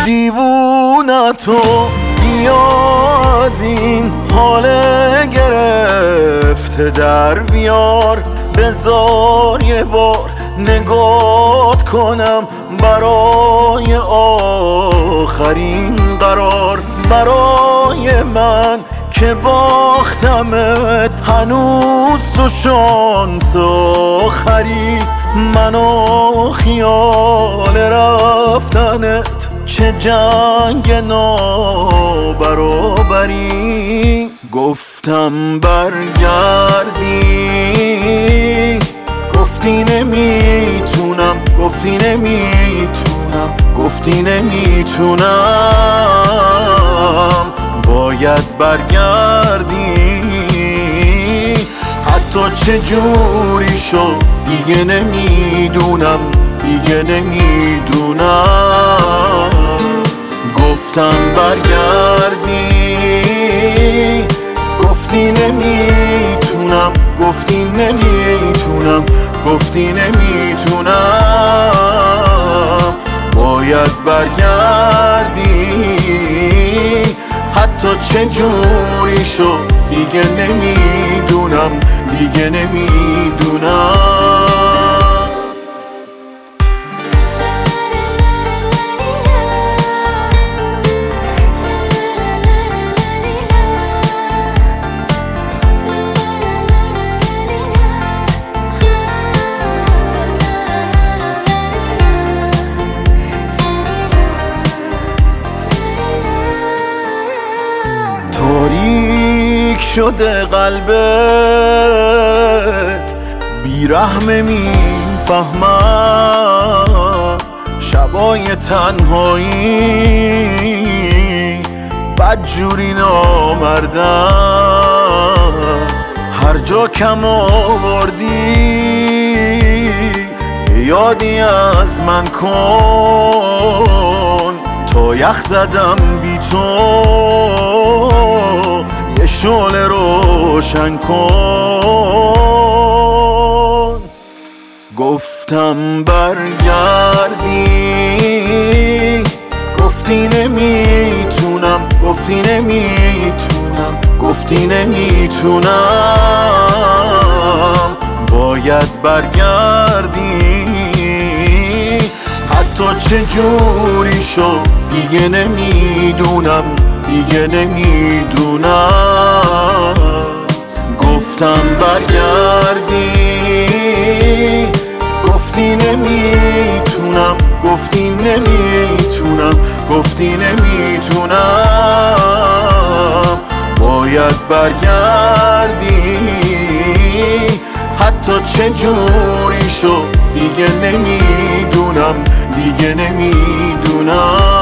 دیوونتو بیا از این حال گرفته در بیار، بذار یه بار نگات کنم برای آخرین قرار. برای من که باختمت هنوز تو شانس آخری، منو خیال رفتنت چه جنگ نابرابری. گفتم برگردی، گفتی نمیتونم، گفتی نمیتونم، گفتی نمیتونم. باید برگردی، حتی چه جوری شد دیگه نمیدونم، دیگه نمیدونم. گفتم برگردی، گفتی نمیتونم، گفتی نمیتونم، گفتی نمیتونم. باید برگردی، حتی چه جوری شد دیگه نمیدونم، دیگه نمیدونم. تاریک شده قلبت، بیرحم میفهمم. شبای تنهایی بدجوری نامردم. هر جا کم آوردی یادی از من کن، تا یخ زدم بی تو یه شعله روشن کن. گفتم برگردی، گفتی نمیتونم، گفتی نمیتونم، گفتی نمیتونم. باید برگردی، حتی چه جوری شد دیگه نمیدونم، دیگه نمیدونم. گفتم برگردی، گفتی نمیتونم، گفتی نمیتونم، گفتی نمیتونم. باید برگردی، حتی چه جوری شد دیگه نمیدونم، دیگه نمیدونم.